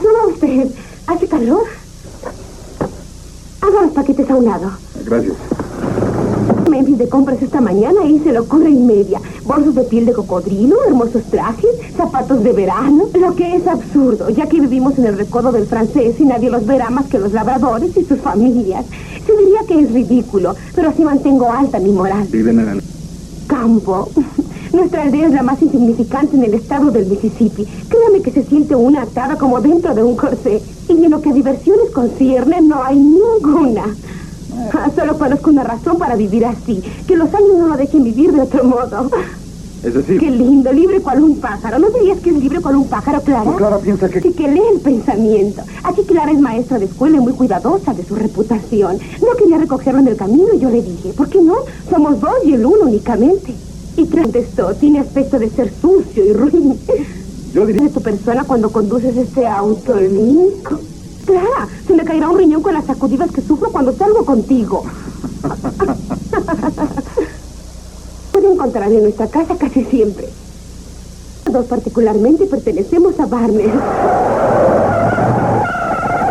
suba usted. ¿Hace calor? Haga los paquetes a un lado. Gracias. Memphis de compras esta mañana y hice locura y media. Bolsos de piel de cocodrilo, hermosos trajes, zapatos de verano. Lo que es absurdo, ya que vivimos en el recodo del francés y nadie los verá más que los labradores y sus familias. Se diría que es ridículo, pero así mantengo alta mi moral. Viven en el campo. Nuestra aldea es la más insignificante en el estado del Mississippi. Créame que se siente una atada como dentro de un corsé. Y en lo que a diversiones concierne, no hay ninguna. Solo conozco una razón para vivir así. Que los años no lo dejen vivir de otro modo. Es decir... Qué lindo, libre cual un pájaro. ¿No dirías que es libre cual un pájaro, Clara? Pues Clara piensa que... Sí, que lee el pensamiento. Aquí Clara es maestra de escuela y muy cuidadosa de su reputación. No quería recogerlo en el camino y yo le dije, ¿por qué no? Somos dos y el uno únicamente. Y contestó, tiene aspecto de ser sucio y ruin. Yo diría... ¿De tu persona cuando conduces este auto, Lincoln? Clara, se me caerá un riñón con las sacudidas que sufro cuando salgo contigo. Puede encontrar en nuestra casa casi siempre. Dos particularmente pertenecemos a Barnes.